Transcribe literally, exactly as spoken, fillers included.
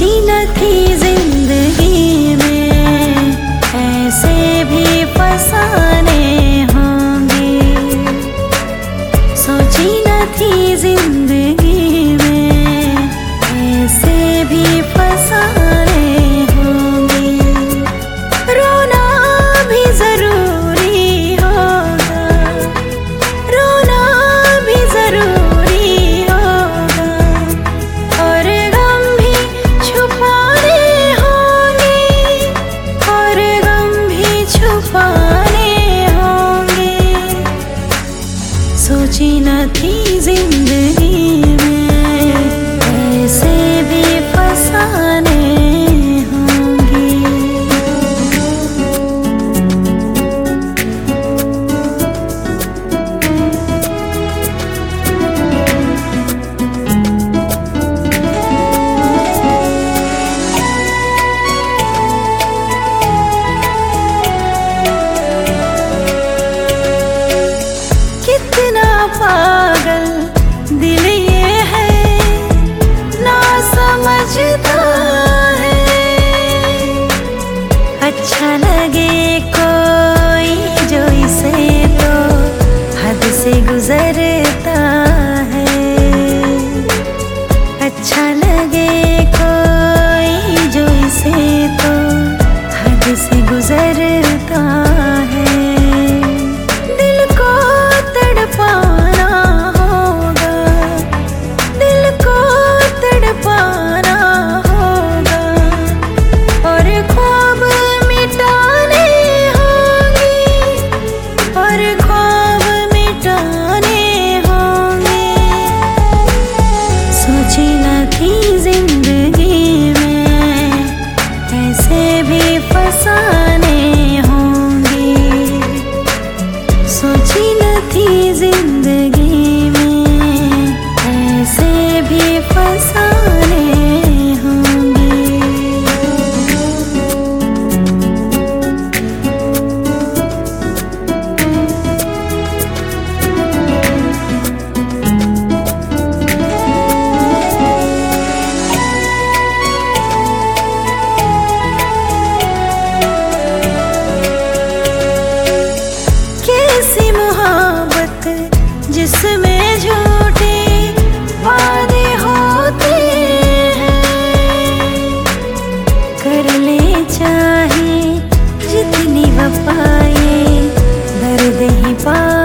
सोची न थी जिंदगी में ऐसे भी फसाने होंगे, सोची न थी जिंदगी में ऐसे भी फसाने होंगे। रोना भी जरूरी होगा, रोना भी जरूरी होगा, और गम भी छुपाने होंगे, और गम भी छुपाने होंगे। सोची न थी जिंदगी में ऐसे भी फसाने होंगे। कितना पागल दिल ये है, ना समझता है। अच्छा लगे कोई जो इसे तो हद से गुजरता है। अच्छा लगे कोई जो इसे तो हद से गुजरता है। दिल को तड़पाना होगा, दिल को तड़पाना होगा, और ख्वाब मिटाने होंगे, और ख्वाब मिटाने होंगे। सोची न थी जिंदगी में ऐसे भी फसाने होंगे, सोची न थी जिंदगी में ऐसे भी फसाने होंगे। कैसी मोहब्बत जिसमें झूठे वादे होते हैं, कर ले चाहे जितनी वफाएं दर्द ही पा